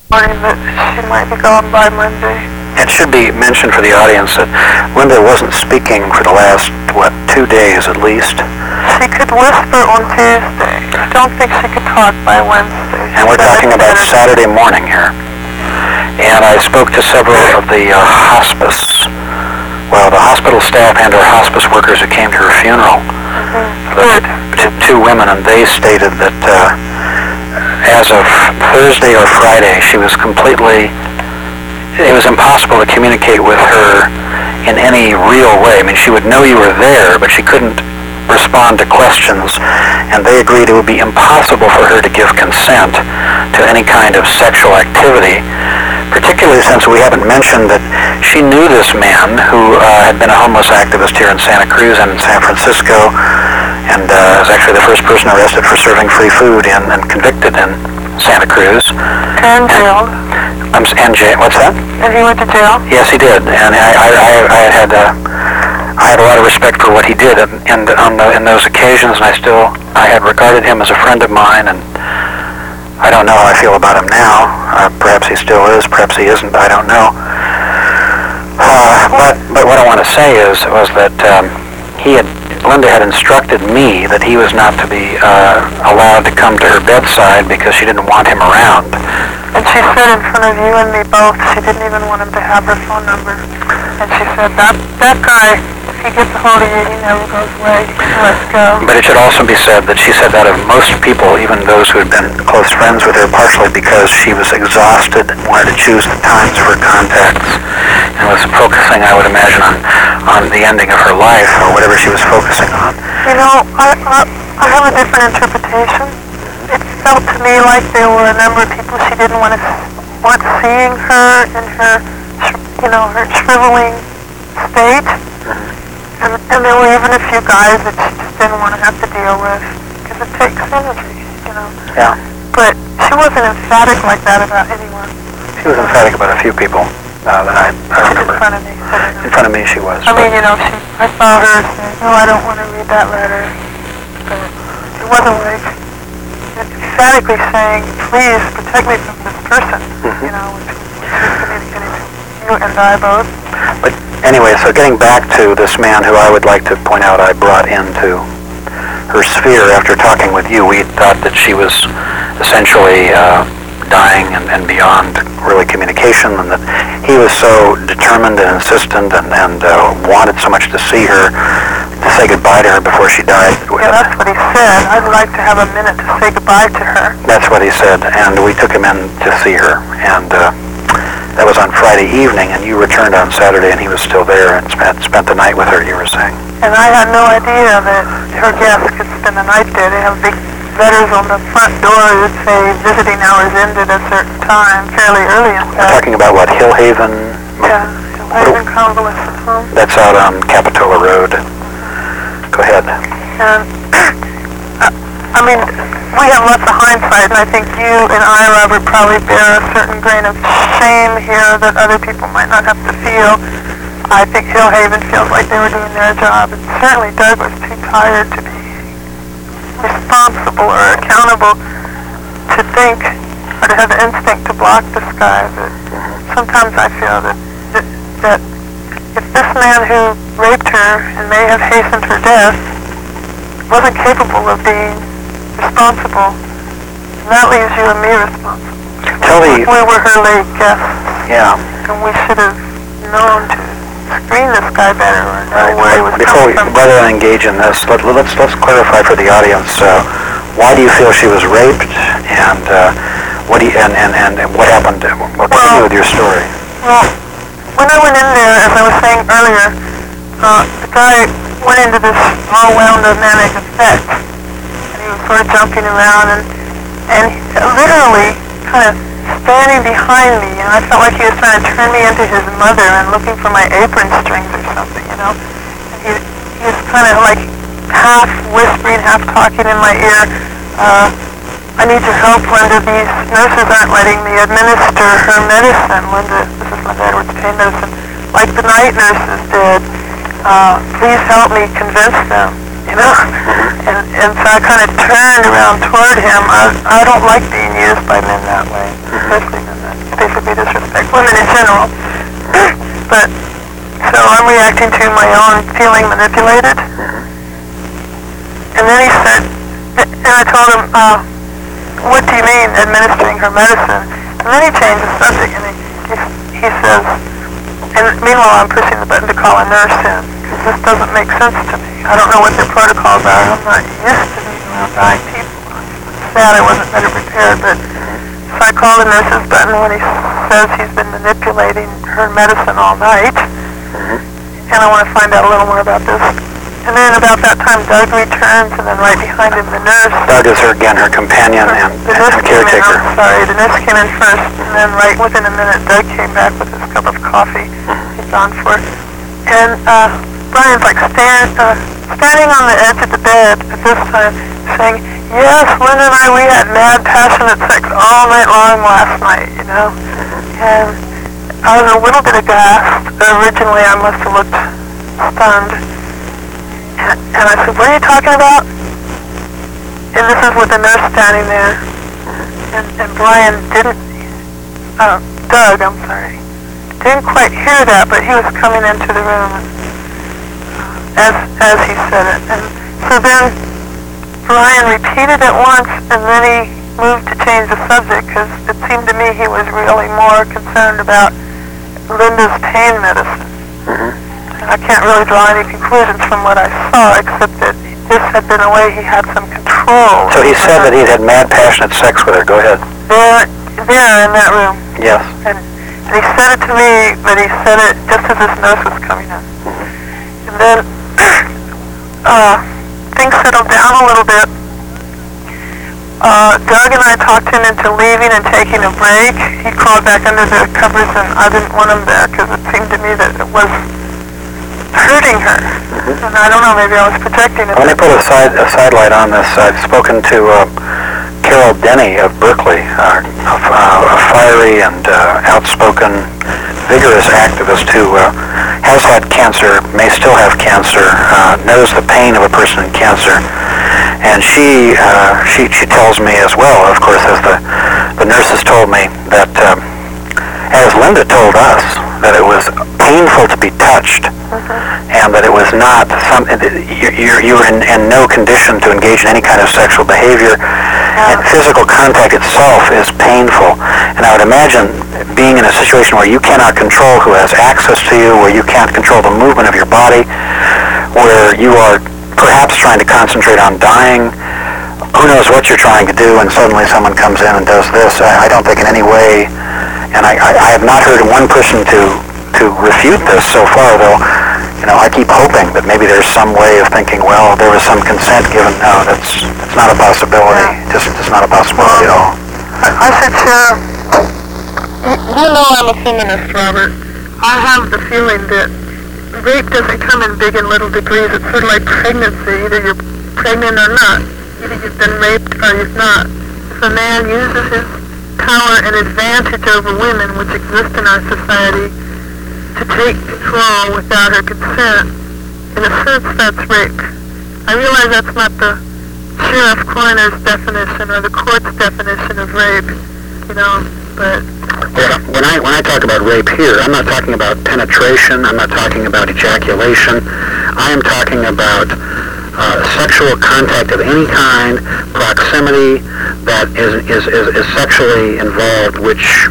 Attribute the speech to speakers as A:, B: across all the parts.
A: Morning that she might be gone by Monday.
B: It should be mentioned for the audience that Linda wasn't speaking for the last, 2 days at least.
A: She could whisper on Tuesday. I don't think she could talk by Wednesday.
B: And we're talking about Saturday morning here. And I spoke to several of the the hospital staff and our hospice workers who came to her funeral. Two women, and they stated that as of Thursday or Friday, it was impossible to communicate with her in any real way. I mean, she would know you were there, but she couldn't respond to questions, and they agreed it would be impossible for her to give consent to any kind of sexual activity, particularly since we haven't mentioned that she knew this man who had been a homeless activist here in Santa Cruz and in San Francisco, and was actually the first person arrested for serving free food and convicted in Santa Cruz.
A: And jailed.
B: What's that?
A: And he went to jail?
B: Yes, he did, and I had a lot of respect for what he did in those occasions, and I had regarded him as a friend of mine, and I don't know how I feel about him now. Perhaps he still is, perhaps he isn't, I don't know. But what I want to say was that Linda had instructed me that he was not to be allowed to come to her bedside because she didn't want him around.
A: And she said in front of you and me both, she didn't even want him to have her phone number. And she said, that guy, if he gets a hold of you, he never goes away. Let's go.
B: But it should also be said that she said that of most people, even those who had been close friends with her, partially because she was exhausted and wanted to choose the times for contacts, and was focusing, I would imagine, on the ending of her life, or whatever she was focusing on.
A: You know, I have a different interpretation. It felt to me like there were a number of people she didn't want seeing her in her, her shriveling state. And there were even a few guys that she just didn't want to have to deal with, because it takes energy,
B: Yeah.
A: But she wasn't emphatic like that about anyone.
B: She was emphatic about a few people that I remember.
A: In front of me.
B: In front of me she was.
A: I mean, I saw her say, no, I don't want to read that letter. But it wasn't like emphatically saying, please protect me from this person, which was communicating to you and I both.
B: But anyway, so getting back to this man who I would like to point out I brought into her sphere after talking with you, we thought that she was essentially dying and beyond really communication, and that he was so determined and insistent and wanted so much to see her, to say goodbye to her before she died.
A: Yeah, that's what he said. I'd like to have a minute to say goodbye to her.
B: That's what he said, and we took him in to see her, and that was on Friday evening, and you returned on Saturday, and he was still there and spent the night with her, you were saying.
A: And I had no idea that her guests could spend the night there. They have big letters on the front door that say visiting hours ended at a certain time, fairly early in fact.
B: We're talking about what, Hillhaven?
A: Yeah, Hillhaven Convalescent Home.
B: That's out on Capitola Road. Go ahead.
A: And, I mean, we have lots of hindsight, and I think you and I, Robert, probably bear a certain grain of shame here that other people might not have to feel. I think Hillhaven feels like they were doing their job, and certainly Doug was too tired to be responsible or accountable to think or to have the instinct to block this guy. But sometimes I feel that if this man who raped her and may have hastened her death wasn't capable of being responsible, that leaves you and me responsible. We were her late guests.
B: Yeah.
A: And we should have known to screen this guy better or know where he was coming from.
B: Rather than engage in this, let's clarify for the audience, why do you feel she was raped, and what happened? Continue with your story.
A: Well, when I went in there, as I was saying earlier, the guy went into this all wound up manic effect. Sort of jumping around and literally kind of standing behind me, and I felt like he was trying to turn me into his mother and looking for my apron strings or something, And he was kind of like half whispering, half talking in my ear, I need your help, Linda. These nurses aren't letting me administer her medicine. Linda, this is Linda Edwards pain medicine, like the night nurses did. Please help me convince them. And so I kind of turned around toward him. I don't like being used by men that way, especially men that general. But, so I'm reacting to my own feeling manipulated. And then he said, and I told him, what do you mean administering her medicine? And then he changed the subject, and he says, and meanwhile I'm pushing the button to call a nurse in, because this doesn't make sense to me. I don't know what their protocols are. I'm not used to being around dying people. It's sad I wasn't better prepared, but so I call the nurse's button when he says he's been manipulating her medicine all night, and I want to find out a little more about this. And then about that time, Doug returns, and then right behind him, the nurse.
B: Doug is her companion and caretaker.
A: The nurse came in first, and then right within a minute, Doug came back with his cup of coffee he's on for. And Brian's like standing on the edge of the bed at this time, saying, yes, Lynn and we had mad, passionate sex all night long last night, you know. And I was a little bit aghast. Originally, I must have looked stunned. And I said, what are you talking about? And this is with the nurse standing there. And Brian Doug, didn't quite hear that, but he was coming into the room as he said it. And so then Brian repeated it once, and then he moved to change the subject, because it seemed to me he was really more concerned about Linda's pain medicine. I can't really draw any conclusions from what I saw, except that this had been a way he had some control.
B: So he said that he'd had mad, passionate sex with her. Go ahead.
A: There in that room.
B: Yes.
A: And he said it to me, but he said it just as this nurse was coming in. And then things settled down a little bit. Doug and I talked him into leaving and taking a break. He crawled back under the covers, and I didn't want him there, because it seemed to me that it was hurting her. And I don't know, maybe I was projecting it.
B: Let me put a sidelight on this. I've spoken to Carol Denny of Berkeley, a fiery and outspoken, vigorous activist who has had cancer, may still have cancer, knows the pain of a person in cancer. And she tells me as well, of course, as the nurses told me, that as Linda told us, that it was painful to be touched, and that it was not you were in no condition to engage in any kind of sexual behavior, and physical contact itself is painful. And I would imagine being in a situation where you cannot control who has access to you, where you can't control the movement of your body, where you are perhaps trying to concentrate on dying, who knows what you're trying to do, and suddenly someone comes in and does this. I don't think in any way, and I have not heard one person to refute this so far, though. You know, I keep hoping that maybe there's some way of thinking, well, there was some consent given. No, that's not a possibility. Just not a possibility at all.
A: I said, you know I'm a feminist, Robert. I have the feeling that rape doesn't come in big and little degrees. It's sort of like pregnancy. Either you're pregnant or not. Either you've been raped or you've not. If a man uses his power and advantage over women, which exist in our society, to take control without her consent, in a sense that's rape. I realize that's not the sheriff coroner's definition or the court's definition of rape, you know, but...
B: Yeah, when I talk about rape here, I'm not talking about penetration, I'm not talking about ejaculation, I am talking about sexual contact of any kind, proximity that is sexually involved,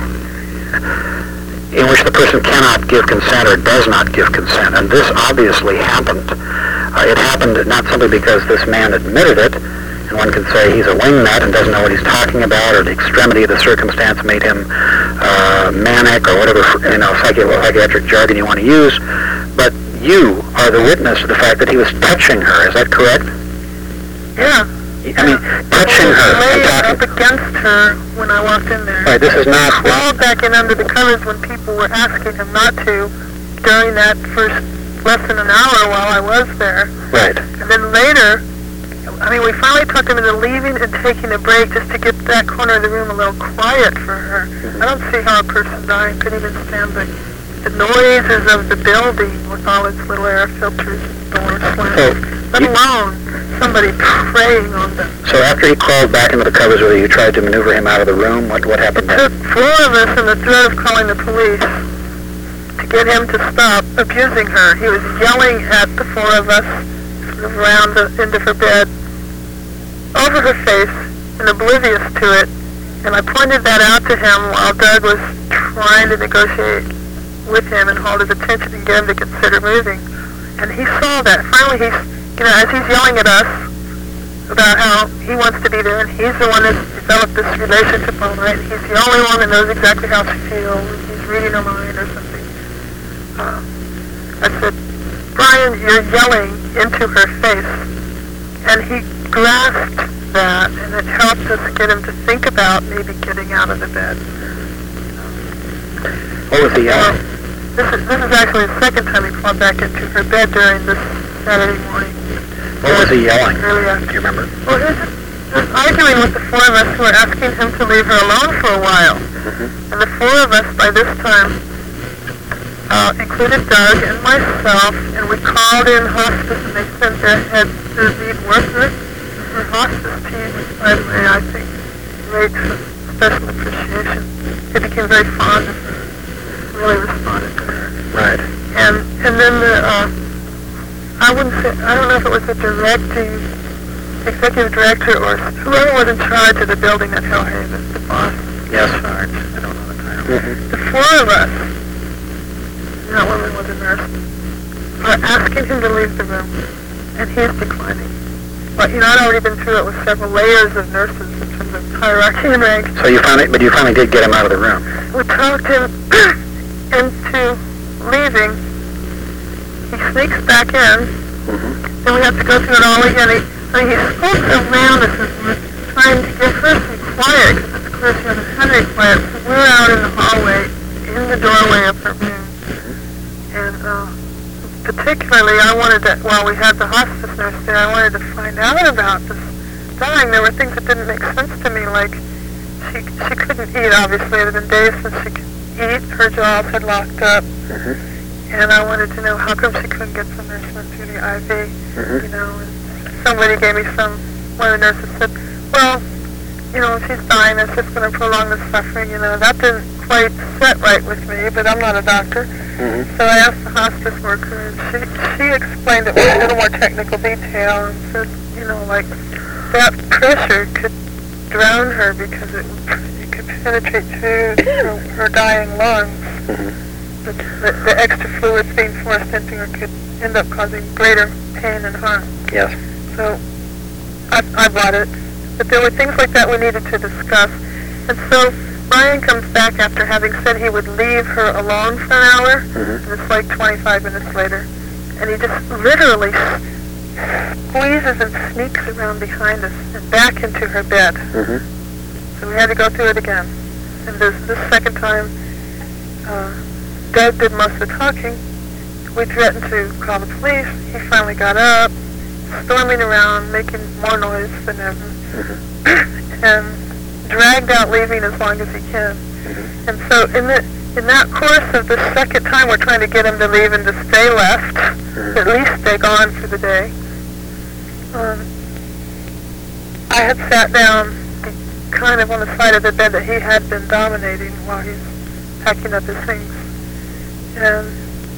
B: in which the person cannot give consent or does not give consent. And this obviously happened. It happened not simply because this man admitted it, and one could say he's a wingnut and doesn't know what he's talking about, or the extremity of the circumstance made him manic, or whatever psychiatric jargon you want to use, but you are the witness of the fact that he was touching her. Is that correct?
A: Yeah.
B: I mean, touching her.
A: He lay up against her when I walked in there.
B: Right, this is not...
A: He crawled back in under the covers when people were asking him not to during that first less than an hour while I was there.
B: Right.
A: And then later, we finally talked him into leaving and taking a break just to get that corner of the room a little quiet for her. I don't see how a person dying could even stand the noises of the building with all its little air filters and doors slamming, let alone somebody preying on them.
B: So after he crawled back into the covers with you, tried to maneuver him out of the room, what happened
A: It
B: then?
A: took 4 of us and the threat of calling the police to get him to stop abusing her. He was yelling at the four of us, sort of around the end of her bed, over her face, and oblivious to it. And I pointed that out to him while Doug was trying to negotiate with him and hold his attention and get him to consider moving. And he saw that. Finally, as he's yelling at us about how he wants to be there, and he's the one that's developed this relationship all night, and he's the only one that knows exactly how she feels, and he's reading her mind or something. I said, Brian, you're yelling into her face. And he grasped that, and it helped us get him to think about maybe getting out of the bed.
B: What was he yelling?
A: This is actually the second time he crawled back into her bed during this Saturday morning.
B: What was he yelling?
A: Early afternoon.
B: Do you remember?
A: Well, he was arguing with the four of us who were asking him to leave her alone for a while.
B: Mm-hmm.
A: And the four of us, by this time, included Doug and myself, and we called in hospice, and they sent their head to meet workers. Her hospice team, by the way, I think, rates special appreciation. They became very fond of her, really responded to her.
B: Right.
A: And then I don't know if it was the executive director or whoever was in charge of the building at Hellhaven, the boss
B: Yes.
A: in charge, I don't know the title.
B: Mm-hmm.
A: The four of us, that woman was a nurse, are asking him to leave the room, and he's declining. But I'd already been through it with several layers of nurses in terms of hierarchy and rank.
B: So you finally did get him out of the room.
A: We talked him into leaving. He sneaks back in.
B: Mm-hmm.
A: Then we have to go through it all again. He spoke around us as we're trying to give her some quiet, because it's clear she hasn't had any quiet. So we're out in the hallway, in the doorway of her room. And particularly, I wanted to, while we had the hospice nurse there, I wanted to find out about this dying. There were things that didn't make sense to me, like she couldn't eat, obviously. It had been days since she could eat. Her jaws had locked up.
B: Mm-hmm.
A: And I wanted to know how come she couldn't get some nourishment through the IV,
B: Mm-hmm.
A: And somebody gave me one of the nurses said, well, if she's dying, that's just going to prolong the suffering, That didn't quite set right with me, but I'm not a doctor.
B: Mm-hmm.
A: So I asked the hospice worker, and she explained it with a little more technical detail, and said, that pressure could drown her because it could penetrate through her dying lungs.
B: Mm-hmm.
A: The extra fluids being forced into her could end up causing greater pain and harm.
B: Yes.
A: So I bought it. But there were things like that we needed to discuss. And so Brian comes back after having said he would leave her alone for an hour.
B: Mm-hmm.
A: And it's like 25 minutes later. And he just literally squeezes and sneaks around behind us and back into her bed.
B: Mm-hmm.
A: So we had to go through it again. And this second time, Doug did most of the talking. We threatened to call the police. He finally got up, storming around, making more noise than ever, and dragged out leaving as long as he can.
B: Mm-hmm.
A: And so in that course of the second time we're trying to get him to leave and to stay left,
B: Mm-hmm.
A: at least stay gone for the day, I had sat down kind of on the side of the bed that he had been dominating while he's packing up his things. And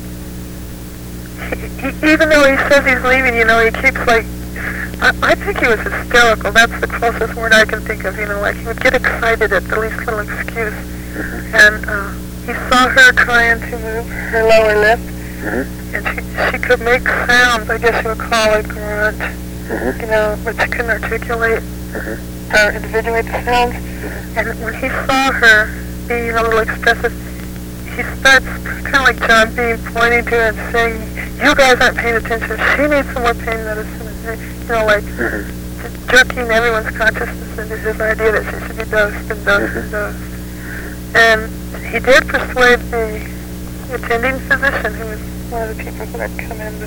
A: he, even though he says he's leaving, he keeps I think he was hysterical. That's the closest word I can think of, he would get excited at the least little excuse.
B: Mm-hmm.
A: And he saw her trying to move her lower lip,
B: Mm-hmm.
A: and she could make sounds, I guess you would call it grunt,
B: Mm-hmm.
A: but she couldn't articulate
B: Mm-hmm.
A: or individuate the sounds. And when he saw her being a little expressive, he starts kind of like John Bean, pointing to her and saying, you guys aren't paying attention. She needs some more pain medicine.
B: Mm-hmm.
A: Jerking everyone's consciousness into his idea that she should be dosed and dosed and dosed. And he did persuade the attending physician, who was one of the people who had come in to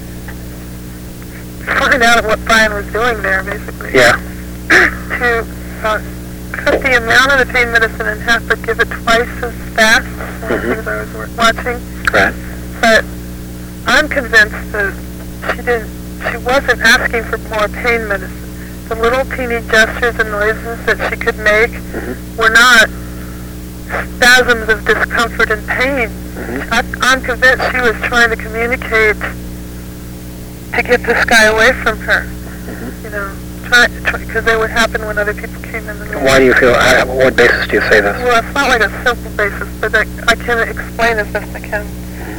A: find out what Brian was doing there, basically.
B: Yeah.
A: To cut the amount of the pain medicine in half, but give it twice as fast. Things I was watching.
B: Right.
A: But I'm convinced that she wasn't asking for more pain medicine. The little teeny gestures and noises that she could make were not spasms of discomfort and pain. I'm convinced she was trying to communicate to get this guy away from her. You know, because they would happen when other people came in the room.
B: Why do you feel, what basis do you say this?
A: Well, it's not like a simple basis, but I can explain as best I can.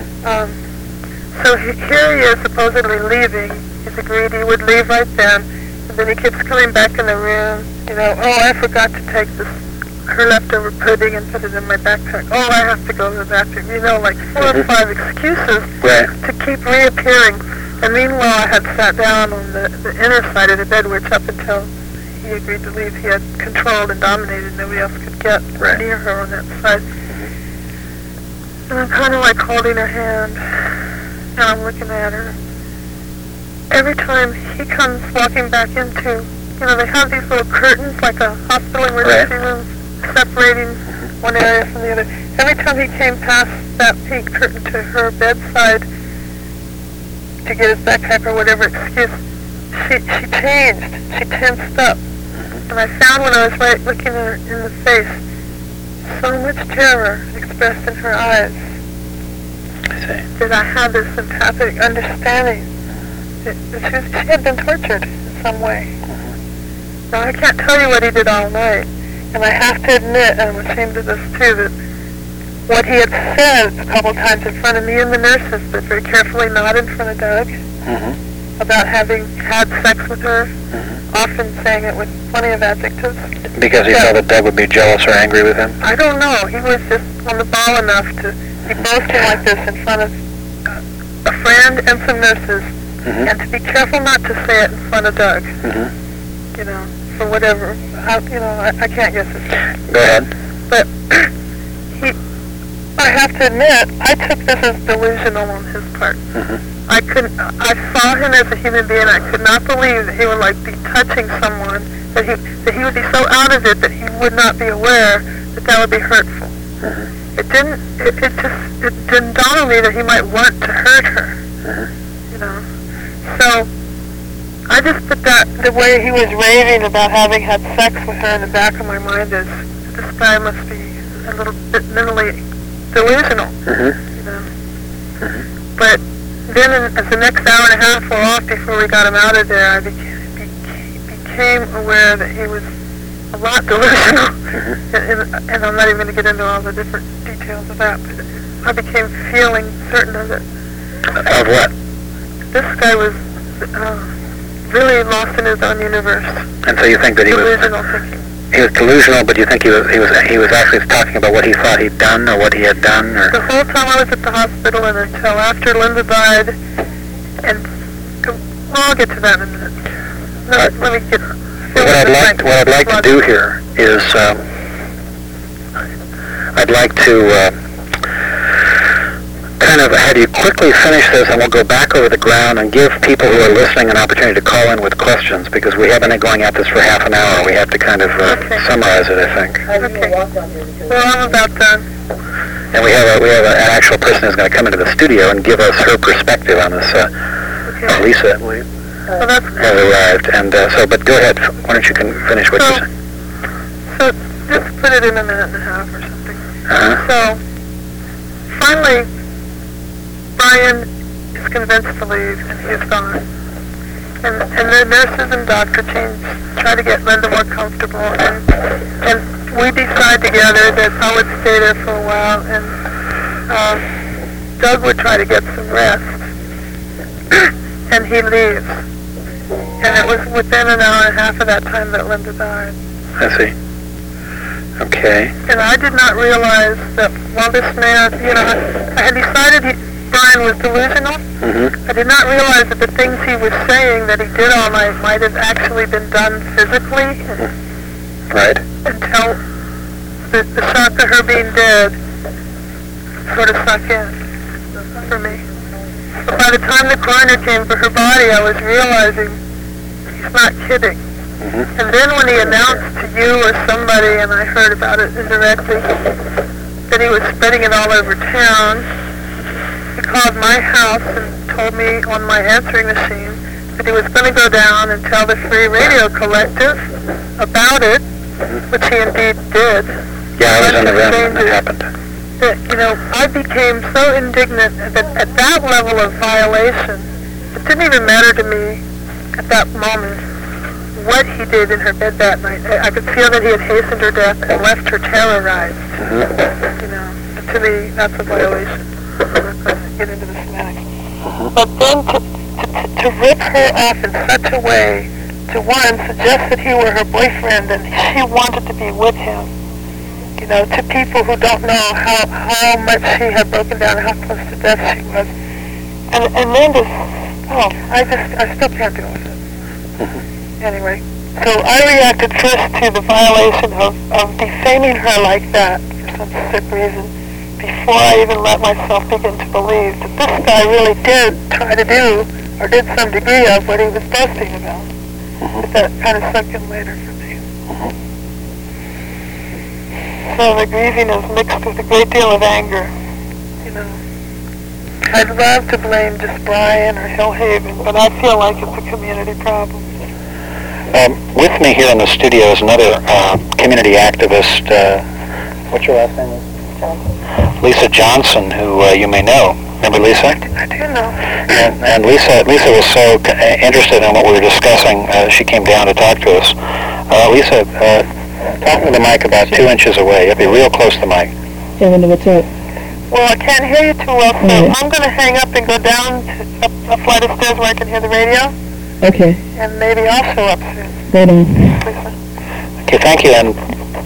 A: So here he is supposedly leaving. He's agreed he would leave right then, and then he keeps coming back in the room. You know, oh, I forgot to take her leftover pudding and put it in my backpack. Oh, I have to go to the bathroom. You know, like 4 or 5 excuses to keep reappearing. And meanwhile, I had sat down on the inner side of the bed, which up until he agreed to leave, he had controlled and dominated. Nobody else could get near her on that side. And I'm kind of like holding her hand, and I'm looking at her. Every time he comes walking back into, you know, they have these little curtains, like a hospital emergency room, separating one area from the other. Every time he came past that pink curtain to her bedside to get his backpack or whatever excuse, she changed. She tensed up. And I found when I was looking at her in the face, so much terror expressed in her eyes.
B: I see.
A: That I had this empathic understanding that she had been tortured in some way. Now, I can't tell you what he did all night, and I have to admit, and I'm ashamed of this too, that what he had said a couple times in front of me and the nurses, but very carefully not in front of Doug, about having had sex with her, often saying it with plenty of adjectives.
B: Because he thought that Doug would be jealous or angry with him?
A: I don't know. He was just on the ball enough to be boasting like this in front of a friend and some nurses, and to be careful not to say it in front of Doug. You know, for whatever. I can't guess his name.
B: Go ahead.
A: But I have to admit, I took this as delusional on his part. I saw him as a human being. I could not believe that he would be touching someone, that he would be so out of it that he would not be aware that would be hurtful. It didn't dawn on me that he might want to hurt her. You know, so I just put that, the way he was raving about having had sex with her in the back of my mind is, this guy must be a little bit mentally delusional, you know. But then as the next hour and a half wore off before we got him out of there, I became aware that he was a lot delusional. And I'm not even going to get into all the different details of that, but I became feeling certain of it.
B: Of what?
A: This guy was really lost in his own universe.
B: And so you think that he
A: delusional thinking.
B: He was delusional, but you think he was actually talking about what he thought he'd done or what he had done, or
A: the whole time I was at the hospital and until after Linda died, and I'll get to that in a minute. Let me get.
B: What I'd like to do here is I'd like to kind of have you quickly finish this, and we'll go back over the ground and give people who are listening an opportunity to call in with questions, because we haven't been going at this for half an hour. We have to kind of summarize it, I think.
A: Okay. Well, I'm about done.
B: And we have an actual person who's going to come into the studio and give us her perspective on this. Lisa, I believe, has arrived, and but go ahead. Why don't you finish what you're saying?
A: So just put it in a minute and a half or something. So finally, Brian is convinced to leave, and he's gone. And the nurses and doctor teams try to get Linda more comfortable, and we decide together that I would stay there for a while, and Doug would try to get some rest, and he leaves. And it was within an hour and a half of that time that Linda died.
B: I see. Okay.
A: And I did not realize that while this man, I had decided Brian was delusional. I did not realize that the things he was saying that he did all night might have actually been done physically.
B: Right.
A: Until the shock of her being dead sort of sunk in for me. But by the time the coroner came for her body, I was realizing he's not kidding. And then when he announced to you or somebody, and I heard about it indirectly, that he was spreading it all over town, he called my house and told me on my answering machine that he was going to go down and tell the Free Radio Collective about it, which he indeed did.
B: Yeah, I was in the room when it happened.
A: that, I became so indignant that at that level of violation, it didn't even matter to me at that moment what he did in her bed that night. I could feel that he had hastened her death and left her terrorized. And to me, that's a violation. I'm not going to get into the semantics. But then to rip her off in such a way, to one, suggest that he were her boyfriend and she wanted to be with him, to people who don't know how much she had broken down and how close to death she was. And then I still can't deal with it. Anyway, so I reacted first to the violation of defaming her like that for some sick reason before I even let myself begin to believe that this guy really did try to do or did some degree of what he was boasting about. But that kind of sunk in later for me. So the grieving is mixed with a great deal of anger. I'd love to blame just Brian or Hillhaven, but I feel like it's a community problem.
B: With me here in the studio is another community activist. What's your last name? Lisa Johnson, who you may know. Remember Lisa?
A: I do know.
B: And Lisa was so interested in what we were discussing, she came down to talk to us. Lisa, talk to the mic about 2 inches away. You have to be real close to the mic.
C: Hey, Linda, what's up?
A: Well, I can't hear you too well, so I'm going to hang up and go down a flight of stairs where I can hear the radio.
C: Okay.
A: And maybe also upstairs.
C: Right on.
B: Okay, thank you. And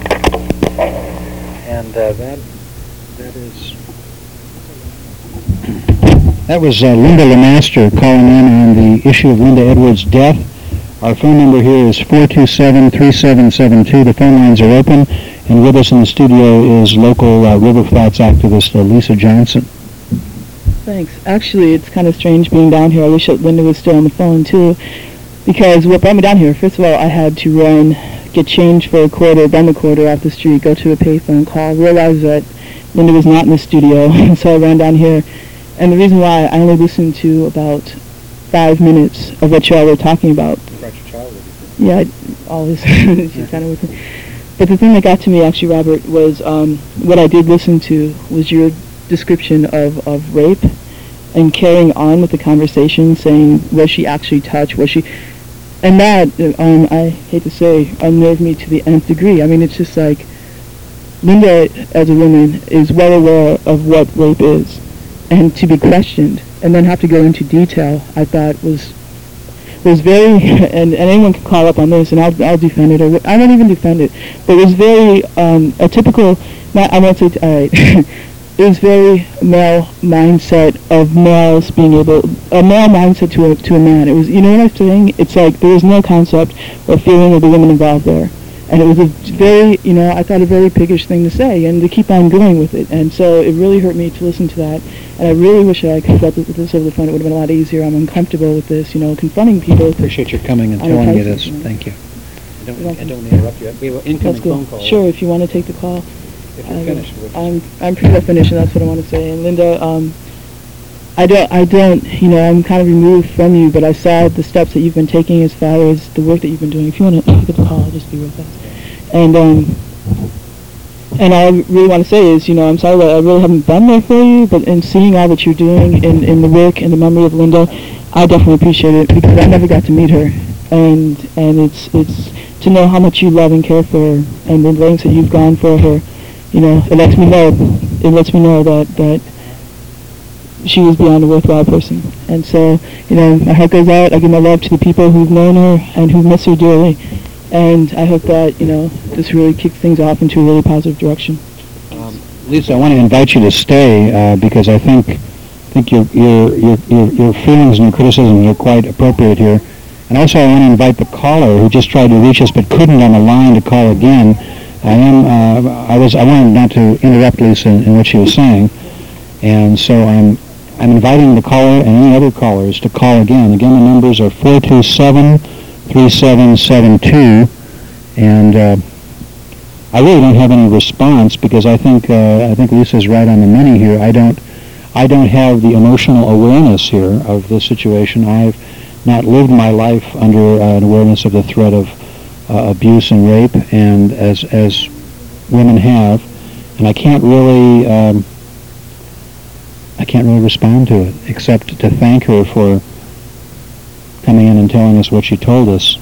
D: that was Linda Lemaster calling in on the issue of Linda Edwards' death. Our phone number here is 427-3772. The phone lines are open, and with us in the studio is local River Flats activist Lisa Johnson.
C: Thanks. Actually, it's kind of strange being down here. I wish that Linda was still on the phone, too, because what brought me down here, first of all, I had to run, get change for a quarter, run the quarter off the street, go to a payphone call, realize that Linda was not in the studio, so I ran down here. And the reason why, I only listened to about 5 minutes of what y'all were talking about.
D: You brought your child with
C: you? Yeah, always. She's kind of with me. But the thing that got to me, actually, Robert, was what I did listen to was your description of rape and carrying on with the conversation, saying, was she actually touched? Was she... And that, I hate to say, unnerved me to the nth degree. I mean, it's just like, Linda, as a woman, is well aware of what rape is. And to be questioned and then have to go into detail, I thought was very, and anyone can call up on this, and I'll defend it. I won't even defend it, but it was very a typical. I won't say. All right, it was very male mindset of males being able, a male mindset to a man. It was, you know what I'm saying? It's like there was no concept or feeling of the women involved there. And it was a very, I thought a very piggish thing to say, and to keep on going with it. And so it really hurt me to listen to that. And I really wish I could have got this over the phone. It would have been a lot easier. I'm uncomfortable with this, confronting people.
D: Appreciate your coming and telling me this. Thank you. I don't interrupt you. We have an incoming phone call.
C: Sure, if you want to take the call.
D: If you're finished.
C: I'm pretty well finished, and that's what I want to say. And Linda, I don't, I'm kind of removed from you, but I saw the steps that you've been taking as far as the work that you've been doing. If you want to take the call, just be with us. And all I really want to say is, I'm sorry that I really haven't been there for you, but in seeing all that you're doing in the work and the memory of Linda, I definitely appreciate it, because I never got to meet her. And it's to know how much you love and care for her, and the lengths that you've gone for her, it lets me know that she was beyond a worthwhile person. And so, my heart goes out. I give my love to the people who've known her and who miss her dearly. And I hope that, this really kicks things off into a really positive direction.
D: Lisa, I want to invite you to stay because I think your feelings and your criticisms are quite appropriate here. And also I want to invite the caller who just tried to reach us but couldn't on the line to call again. I wanted not to interrupt Lisa in what she was saying. And so I'm inviting the caller and any other callers to call again. Again, the numbers are 427-3772, and I really don't have any response because I think Lisa's right on the money here. I don't have the emotional awareness here of this situation. I've not lived my life under an awareness of the threat of abuse and rape, and as women have. and I can't really respond to it except to thank her for coming in and telling us what she told us.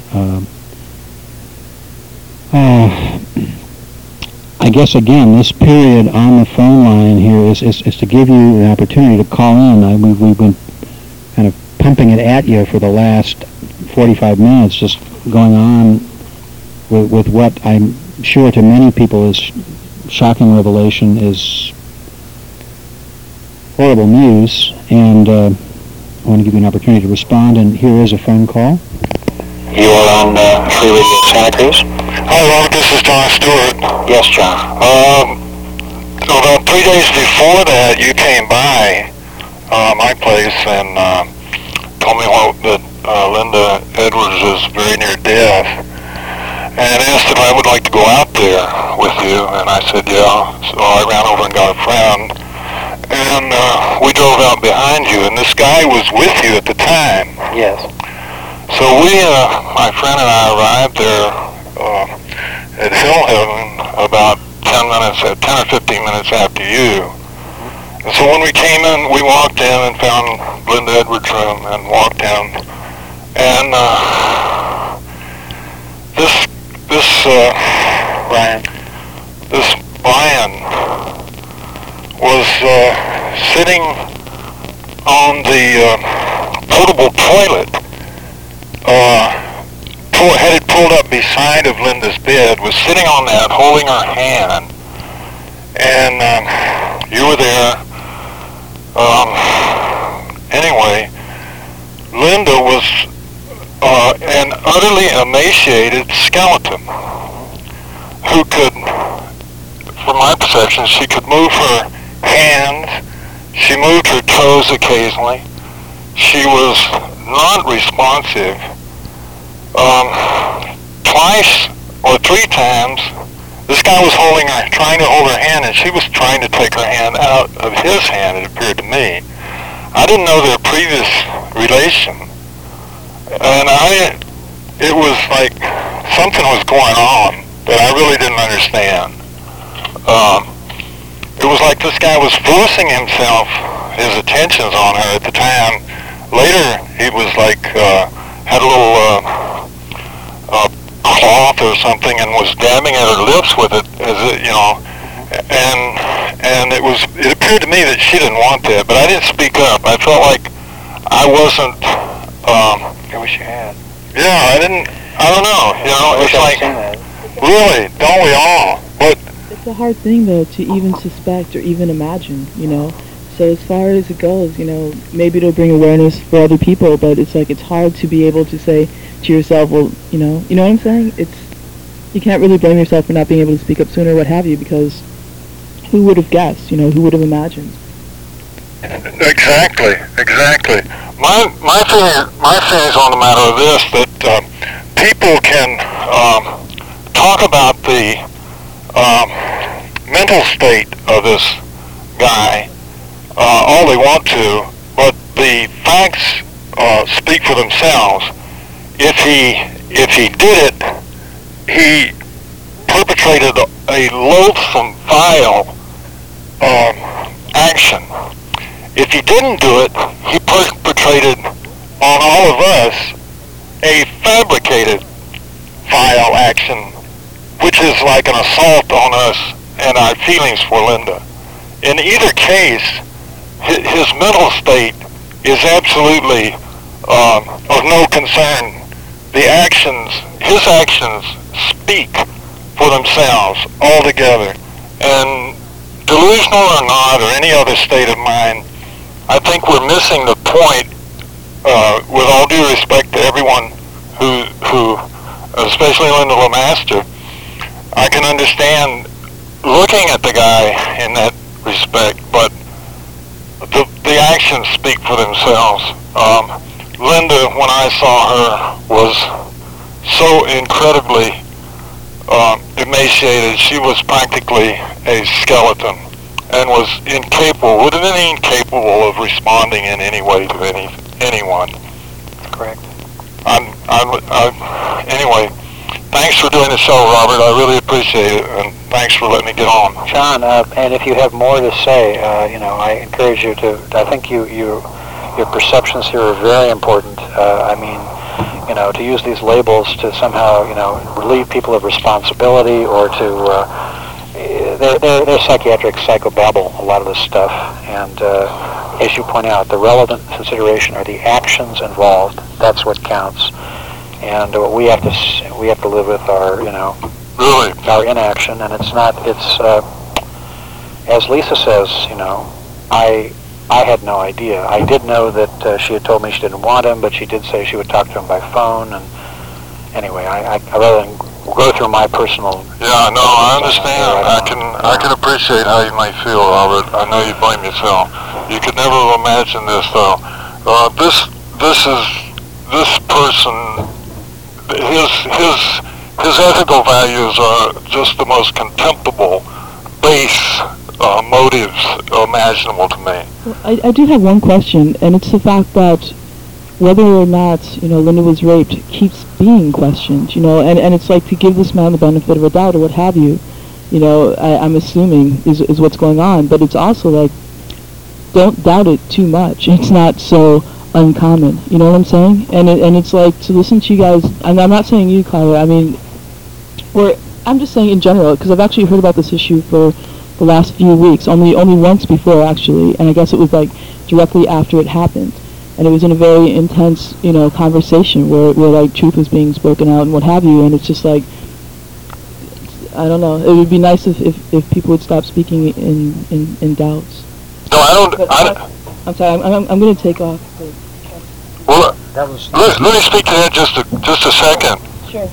D: I guess again, this period on the phone line here is to give you the opportunity to call in. We've been kind of pumping it at you for the last 45 minutes, just going on with what I'm sure to many people is shocking revelation, is horrible news, and I want to give you an opportunity to respond, and here is a phone call.
B: You are on Free Radio Santa Cruz?
E: Hi, Robert. This is John Stewart.
B: Yes, John.
E: About 3 days before that, you came by my place and told me that Linda Edwards is very near death, and asked if I would like to go out there with you, and I said yeah. So I ran over and got a friend, and we drove out behind you, and this guy was with you at the time.
B: Yes.
E: So we, my friend and I, arrived there at Hill Heaven about 10 or 15 minutes after you. And so when we came in, we walked in and found Linda Edwards' room and walked down. And Brian was sitting on the portable toilet, had it pulled up beside of Linda's bed, was sitting on that, holding her hand, and you were there. Anyway, Linda was an utterly emaciated skeleton who could, from my perception, she could move her hands, she moved her toes occasionally, she was not responsive. Twice or three times, this guy was trying to hold her hand, and she was trying to take her hand out of his hand, it appeared to me. I didn't know their previous relation, and it was like something was going on that I really didn't understand. It was like this guy was forcing his attentions on her at the time. Later, he was like, had a little cloth or something and was dabbing at her lips with it, as it, and it appeared to me that she didn't want that, but I didn't speak up. I felt like I wasn't,
B: I wish you had.
E: yeah, I don't know, it's like, really, don't we all? But
C: it's a hard thing, though, to even suspect or even imagine, So as far as it goes, maybe it'll bring awareness for other people, but it's like it's hard to be able to say to yourself, well, you know what I'm saying? You can't really blame yourself for not being able to speak up sooner or what have you, because who would have guessed, who would have imagined?
E: Exactly. My feelings on the matter of this, that people can talk about the mental state of this guy all they want to, but the facts speak for themselves. If he did it, he perpetrated a loathsome, vile action. If he didn't do it, he perpetrated on all of us a fabricated, vile action, which is like an assault on us and our feelings for Linda. In either case, his mental state is absolutely of no concern. His actions speak for themselves altogether. And delusional or not, or any other state of mind, I think we're missing the point, with all due respect to everyone who especially Linda LeMaster. I can understand looking at the guy in that respect, but the actions speak for themselves. Linda, when I saw her, was so incredibly emaciated. She was practically a skeleton and was would have been incapable of responding in any way to anyone.
B: Correct.
E: Anyway, thanks for doing the show, Robert. I really appreciate it, and thanks for letting me get on.
B: John, and if you have more to say, I encourage you to. I think your perceptions here are very important. To use these labels to somehow, relieve people of responsibility or to. They're psychiatric psychobabble, a lot of this stuff, and as you point out, the relevant consideration are the actions involved. That's what counts, and we have to live with our,
E: Really?
B: our inaction, and it's as Lisa says, I had no idea. I did know that she had told me she didn't want him, but she did say she would talk to him by phone, and anyway, I rather than go through my personal...
E: Yeah, no, I understand. I can appreciate how you may feel, Robert. I know you blame yourself. You could never have imagined this, though. This person, his ethical values are just the most contemptible, base motives imaginable to me.
C: Well, I do have one question, and it's the fact that whether or not, Linda was raped keeps being questioned, and it's like to give this man the benefit of a doubt or what have you, I'm assuming is what's going on, but it's also like, don't doubt it too much. It's not so uncommon, you know what I'm saying? And it's like, to listen to you guys, and I'm not saying you, Clara, I'm just saying in general, because I've actually heard about this issue for the last few weeks, only once before actually, and I guess it was like directly after it happened. And it was in a very intense, conversation where like truth was being spoken out and what have you, and it's just like, I don't know, it would be nice if people would stop speaking in doubts.
E: No,
C: I'm sorry, I'm going to take off.
E: Well, let me speak to that just a second.
C: Sure.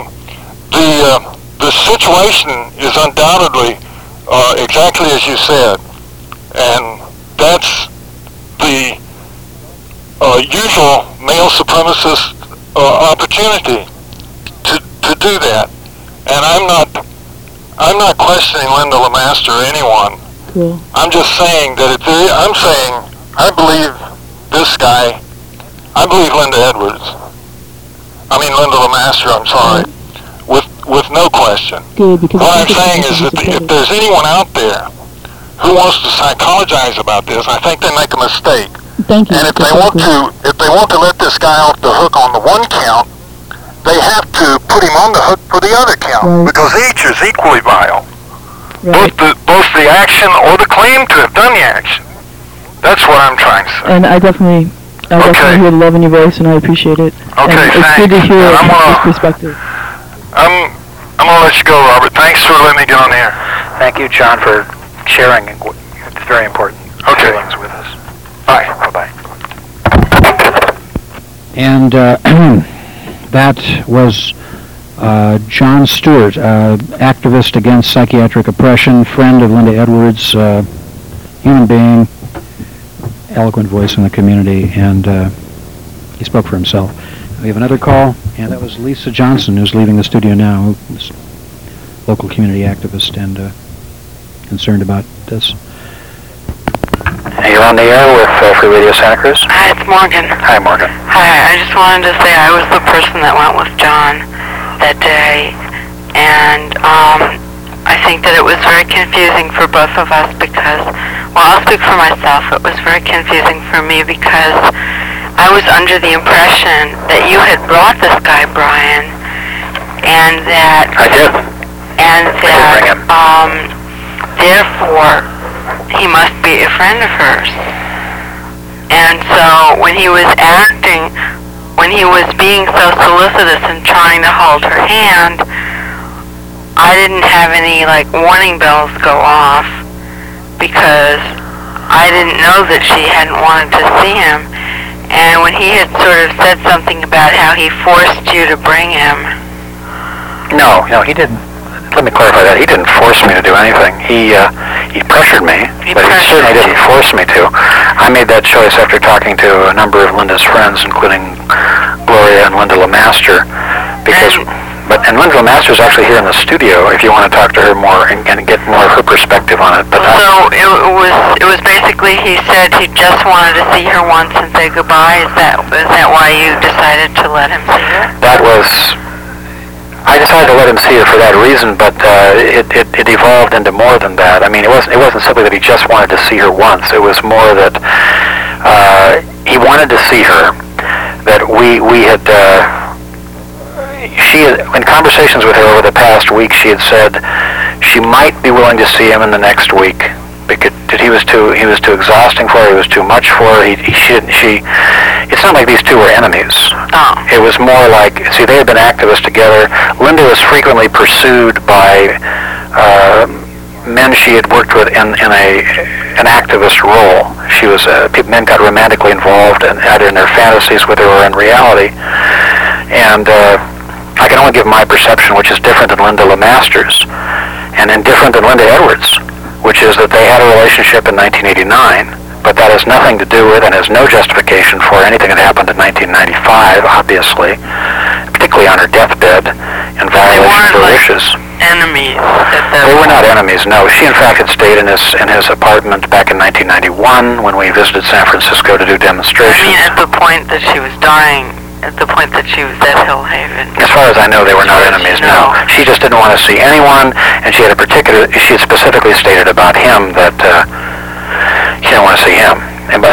E: The situation is undoubtedly exactly as you said, and that's the usual male supremacist opportunity to do that. And I'm not questioning Linda LeMaster or anyone.
C: Cool.
E: I'm just saying that I believe this guy. I believe Linda Edwards. I mean Linda LeMaster. I'm sorry. With no question.
C: Good, because
E: what I'm saying is that if there's anyone out there who wants to psychologize about this, I think they make a mistake.
C: Thank you.
E: And if they want to let this guy off the hook on the one count, they have to put him on the hook for the other count,
C: right.
E: Because each is equally vile.
C: Right.
E: Both the action or the claim to have done the action. That's what I'm trying to say.
C: And I definitely hear the love in your voice, and I appreciate it.
E: Okay,
C: and it's good to hear this perspective.
E: I'm going to let you go, Robert. Thanks for letting me get on the air.
B: Thank you, John, for sharing. It's very important feelings with us. Bye. Bye-bye.
D: And that was John Stewart, activist against psychiatric oppression, friend of Linda Edwards, human being, eloquent voice in the community, and he spoke for himself. We have another call, and that was Lisa Johnson, who's leaving the studio now, who's a local community activist and concerned about this.
B: You're on the air with Free Radio Santa Cruz.
A: Hi, it's Morgan.
B: Hi, Morgan.
A: Hi, I just wanted to say I was the person that went with John that day, and I think that it was very confusing for both of us because, well, I'll speak for myself, it was very confusing for me because I was under the impression that you had brought this guy, Brian, and that...
B: I did.
A: And that, therefore, he must be a friend of hers. And so when he was acting, when he was being so solicitous and trying to hold her hand, I didn't have any, warning bells go off because I didn't know that she hadn't wanted to see him. And when he had sort of said something about how he forced you to bring him...
B: No, he didn't. Let me clarify that. He didn't force me to do anything. He pressured me, but he certainly didn't force me to. I made that choice after talking to a number of Linda's friends, including Gloria and Linda LeMaster, because... And Linda LeMaster is actually here in the studio if you want to talk to her more and get more of her perspective on it. But
A: so it was basically he said he just wanted to see her once and say goodbye. Is that why you decided to let him see her?
B: That was I decided to let him see her for that reason, but it evolved into more than that. I mean, it wasn't simply that he just wanted to see her once. It was more that he wanted to see her. That we had. She had, in conversations with her over the past week, she had said she might be willing to see him in the next week. Because he was too exhausting for her. He was too much for her. It's not like these two were enemies.
A: Oh.
B: It was more like, see, they had been activists together. Linda was frequently pursued by men she had worked with in an activist role. She was men got romantically involved, either in their fantasies with her or in reality. And I can only give my perception, which is different than Linda LeMaster's, and different than Linda Edwards, which is that they had a relationship in 1989, but that has nothing to do with and has no justification for anything that happened in 1995, obviously, particularly on her deathbed in violation of her wishes.
A: Enemies.
B: They were not enemies, no. She, in fact, had stayed in his apartment back in 1991 when we visited San Francisco to do demonstrations.
A: I mean, at the point that she was dying, at the point that she was at Hill Haven.
B: As far as I know, they were not enemies, no. She just didn't want to see anyone, and she had specifically stated about him that she didn't want to see him.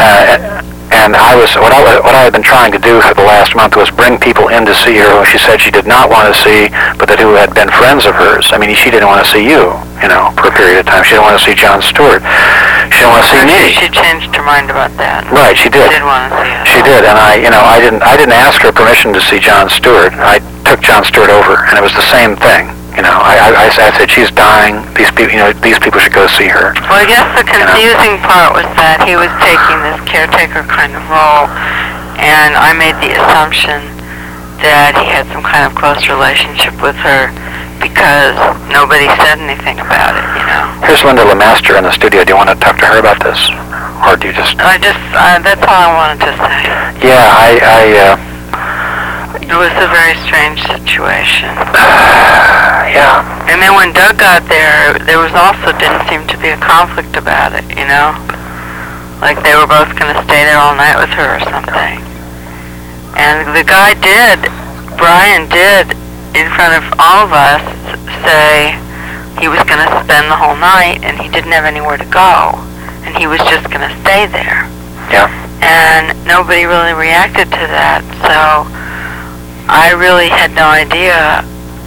B: And what I had been trying to do for the last month was bring people in to see her who she said she did not want to see, but who had been friends of hers. I mean, she didn't want to see you, for a period of time. She didn't want to see Jon Stewart. She didn't want to see me.
A: She changed her mind about that.
B: Right, she did.
A: She did want to see us.
B: She did, and I didn't ask her permission to see Jon Stewart. I took Jon Stewart over, and it was the same thing. I said she's dying. These people should go see her.
A: Well, I guess the confusing part was that he was taking this caretaker kind of role, and I made the assumption that he had some kind of close relationship with her because nobody said anything about it.
B: Here's Linda LeMaster in the studio. Do you want to talk to her about this, or do you just?
A: That's all I wanted to say.
B: Yeah,
A: It was a very strange situation.
B: Yeah.
A: And then when Doug got there didn't seem to be a conflict about it, Like they were both going to stay there all night with her or something. And the guy Brian did, in front of all of us, say he was going to spend the whole night and he didn't have anywhere to go. And he was just going to stay there.
B: Yeah.
A: And nobody really reacted to that, so I really had no idea,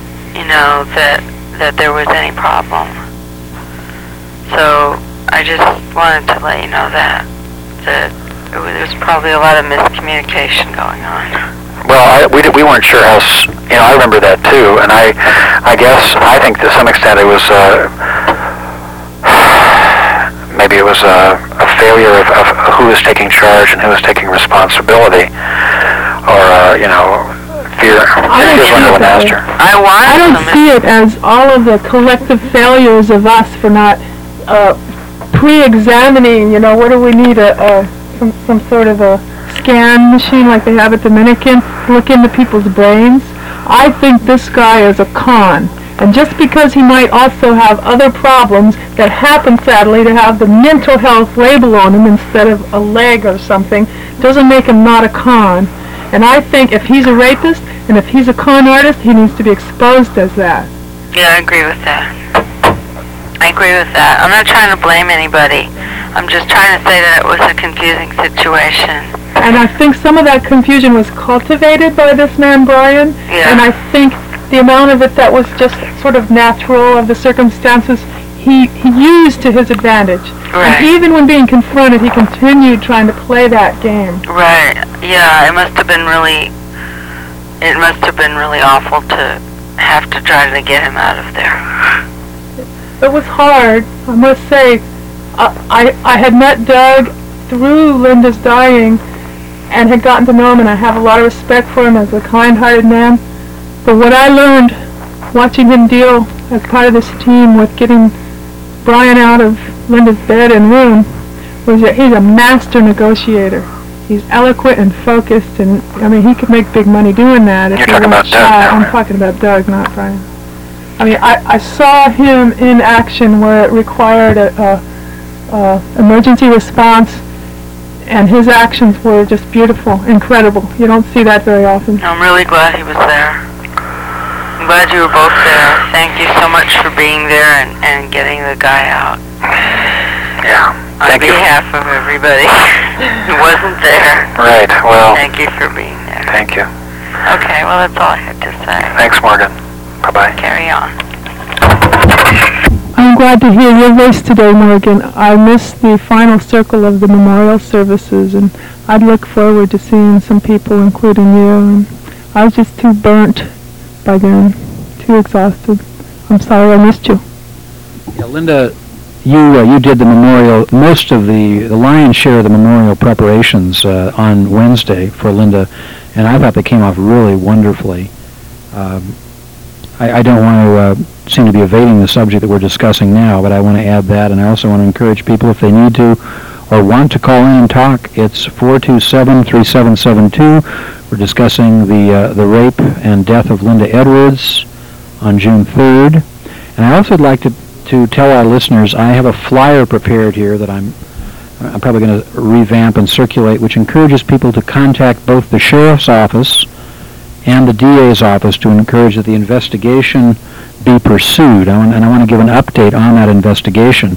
A: that there was any problem. So I just wanted to let you know that there's probably a lot of miscommunication going on.
B: Well, we weren't sure how. I remember that too, and I think to some extent it was maybe it was a failure of who was taking charge and who was taking responsibility, or fear.
F: I don't see it as all of the collective failures of us for not pre-examining. What do we need? Some sort of a scan machine like they have at Dominican, look into people's brains. I think this guy is a con. And just because he might also have other problems that happen, sadly, to have the mental health label on him instead of a leg or something, doesn't make him not a con. And I think if he's a rapist and if he's a con artist, he needs to be exposed as that.
A: Yeah, I agree with that. I'm not trying to blame anybody. I'm just trying to say that it was a confusing situation.
F: And I think some of that confusion was cultivated by this man, Brian.
A: Yeah.
F: And I think the amount of it that was just sort of natural of the circumstances, he used to his advantage.
A: Right.
F: And even when being confronted, he continued trying to play that game.
A: Right. Yeah, it must have been really awful to have to try to get him out of there.
F: It was hard, I must say. I had met Doug through Linda's dying and had gotten to know him, and I have a lot of respect for him as a kind-hearted man. But what I learned watching him deal as part of this team with getting Brian out of Linda's bed and room was that he's a master negotiator. He's eloquent and focused, and he could make big money doing that.
B: You're talking about Doug now,
F: I'm talking about Doug, not Brian. I saw him in action where it required a emergency response, and his actions were just beautiful, incredible. You don't see that very often.
A: I'm really glad he was there.
G: I'm glad you were both there. Thank you so much for being there and getting the guy out.
B: Yeah.
G: On behalf of everybody who wasn't there.
B: Right, well.
G: Thank you for being there.
B: Thank you.
G: Okay, well, that's all I had to say.
B: Thanks, Morgan. Bye-bye.
G: Carry on.
F: I'm glad to hear your voice today, Morgan. I missed the final circle of the memorial services, and I'd look forward to seeing some people, including you. And I was just too burnt by then, too exhausted. I'm sorry I missed you.
D: Yeah, Linda, you did the memorial, most of the lion's share of the memorial preparations on Wednesday for Linda, and I thought they came off really wonderfully. I don't want to seem to be evading the subject that we're discussing now, but I want to add that, and I also want to encourage people, if they need to or want to call in and talk, it's 427-3772. We're discussing the rape and death of Linda Edwards on June 3rd. And I also would like to tell our listeners, I have a flyer prepared here that I'm probably going to revamp and circulate, which encourages people to contact both the sheriff's office and the DA's office to encourage that the investigation be pursued. And I want to give an update on that investigation.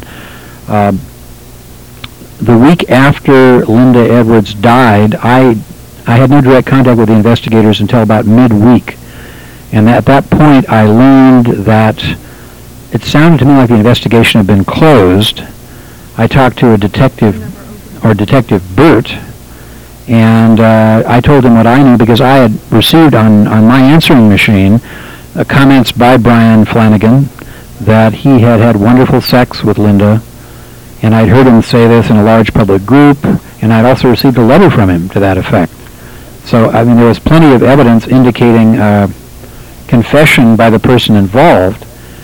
D: The week after Linda Edwards died, I had no direct contact with the investigators until about midweek. And at that point, I learned that it sounded to me like the investigation had been closed. I talked to a detective, or Detective Burt, and I told him what I knew because I had received on my answering machine comments by Brian Flanagan that he had had wonderful sex with Linda, and I'd heard him say this in a large public group, and I'd also received a letter from him to that effect. So, I mean, there was plenty of evidence indicating confession by the person involved.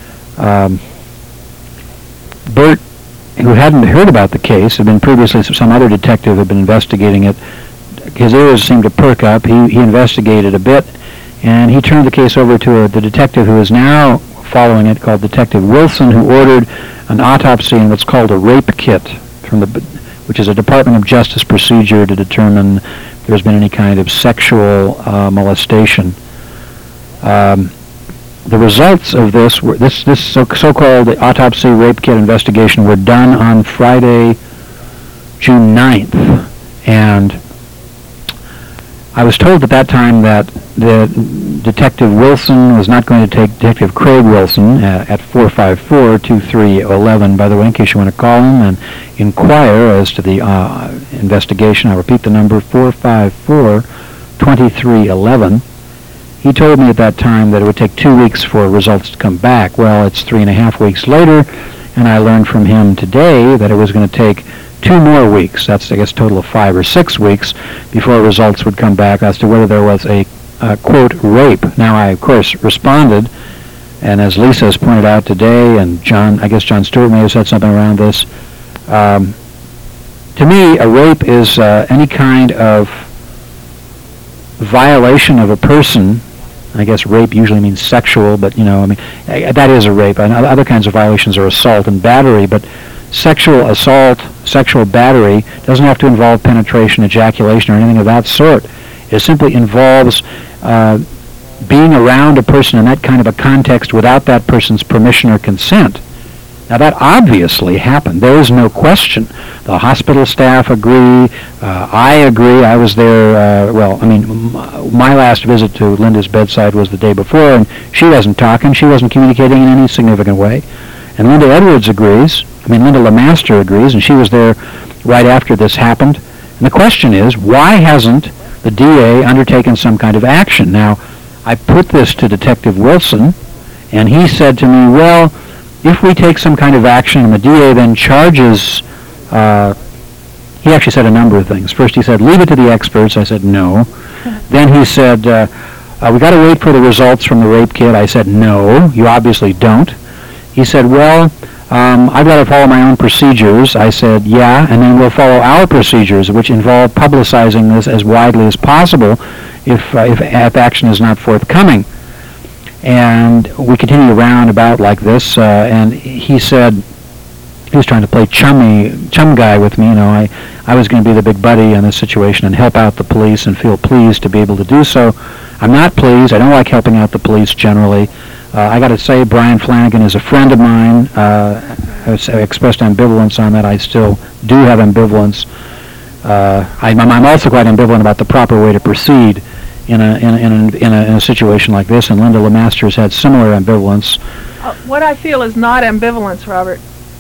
D: Burt, who hadn't heard about the case, had been previously, some other detective had been investigating it. His ears seemed to perk up. He investigated a bit, and he turned the case over to the detective who is now following it, called Detective Wilson, who ordered an autopsy in what's called a rape kit, which is a Department of Justice procedure to determine if there's been any kind of sexual molestation. The results of this so-called autopsy rape kit investigation were done on Friday, June 9th, and I was told at that time that the Detective Wilson was not going to take Detective Craig Wilson at 454-2311, by the way, in case you want to call him and inquire as to the investigation. I'll repeat the number, 454-2311. He told me at that time that it would take 2 weeks for results to come back. Well, it's 3.5 weeks later, and I learned from him today that it was going to take 2 more weeks. That's, I guess, a total of 5 or 6 weeks before results would come back as to whether there was a, quote, rape. Now, I, of course, responded, and as Lisa has pointed out today, and I guess John Stewart may have said something around this, to me, a rape is any kind of violation of a person. I guess rape usually means sexual, but, you know, I mean, that is a rape. And other kinds of violations are assault and battery, but sexual assault, sexual battery doesn't have to involve penetration, ejaculation, or anything of that sort. It simply involves being around a person in that kind of a context without that person's permission or consent. Now, that obviously happened. There is no question. The hospital staff agree. I agree. I was there, my last visit to Linda's bedside was the day before, and she wasn't talking. She wasn't communicating in any significant way. And Linda Edwards agrees. Linda LeMaster agrees, and she was there right after this happened. And the question is, why hasn't the DA undertaken some kind of action? Now, I put this to Detective Wilson, and he said to me, well, if we take some kind of action and the DA then charges, he actually said a number of things. First he said, leave it to the experts. I said, no. Then he said, we got to wait for the results from the rape kit. I said, no, you obviously don't. He said, well, I've got to follow my own procedures. I said, yeah, and then we'll follow our procedures, which involve publicizing this as widely as possible if action is not forthcoming. And we continued around about like this, and he said, he was trying to play chum guy with me. You know, I was going to be the big buddy in this situation and help out the police and feel pleased to be able to do so. I'm not pleased. I don't like helping out the police generally. I got to say, Brian Flanagan is a friend of mine. I expressed ambivalence on that. I still do have ambivalence. I'm also quite ambivalent about the proper way to proceed in a situation like this. And Linda LeMaster has had similar ambivalence.
F: What I feel is not ambivalence, Robert.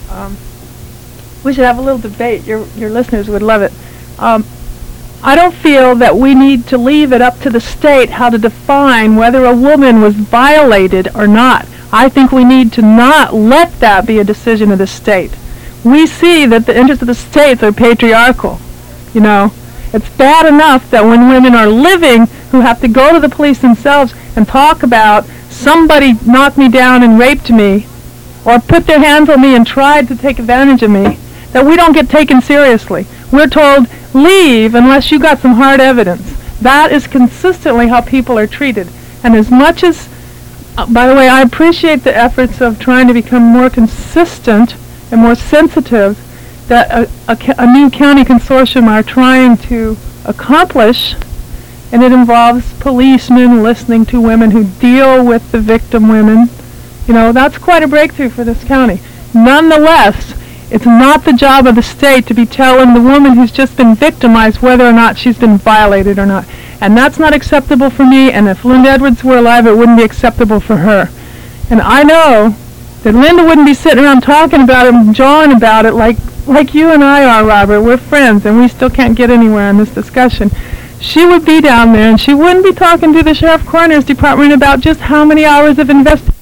F: We should have a little debate. Your listeners would love it. I don't feel that we need to leave it up to the state how to define whether a woman was violated or not. I think we need to not let that be a decision of the state. We see that the interests of the states are patriarchal. You know, it's bad enough that when women are living who have to go to the police themselves and talk about somebody knocked me down and raped me or put their hands on me and tried to take advantage of me, that we don't get taken seriously. We're told, leave unless you got some hard evidence. That is consistently how people are treated. And as much as, by the way, I appreciate the efforts of trying to become more consistent and more sensitive that a new county consortium are trying to accomplish, and it involves policemen listening to women who deal with the victim women. You know, that's quite a breakthrough for this county. Nonetheless, it's not the job of the state to be telling the woman who's just been victimized whether or not she's been violated or not. And that's not acceptable for me, and if Linda Edwards were alive, it wouldn't be acceptable for her. And I know that Linda wouldn't be sitting around talking about it and jawing about it like you and I are, Robert. We're friends, and we still can't get anywhere in this discussion. She would be down there, and she wouldn't be talking to the Sheriff Coroner's Department about just how many hours of investigation